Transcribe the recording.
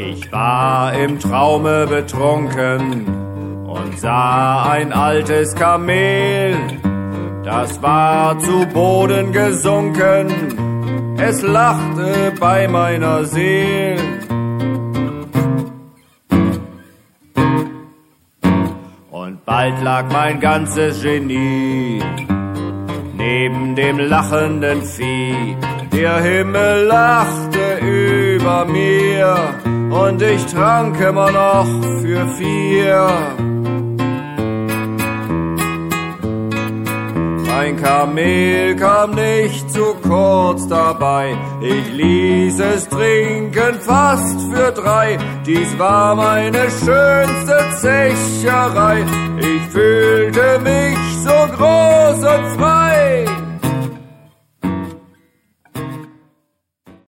Ich war im Traume betrunken und sah ein altes Kamel, das war zu Boden gesunken, es lachte bei meiner Seel. Und bald lag mein ganzes Genie neben dem lachenden Vieh. Der Himmel lachte über mir und ich trank immer noch für 4. Mein Kamel kam nicht zu kurz dabei, ich ließ es trinken fast für 3. Dies war meine schönste Zecherei, ich fühlte mich so groß und frei.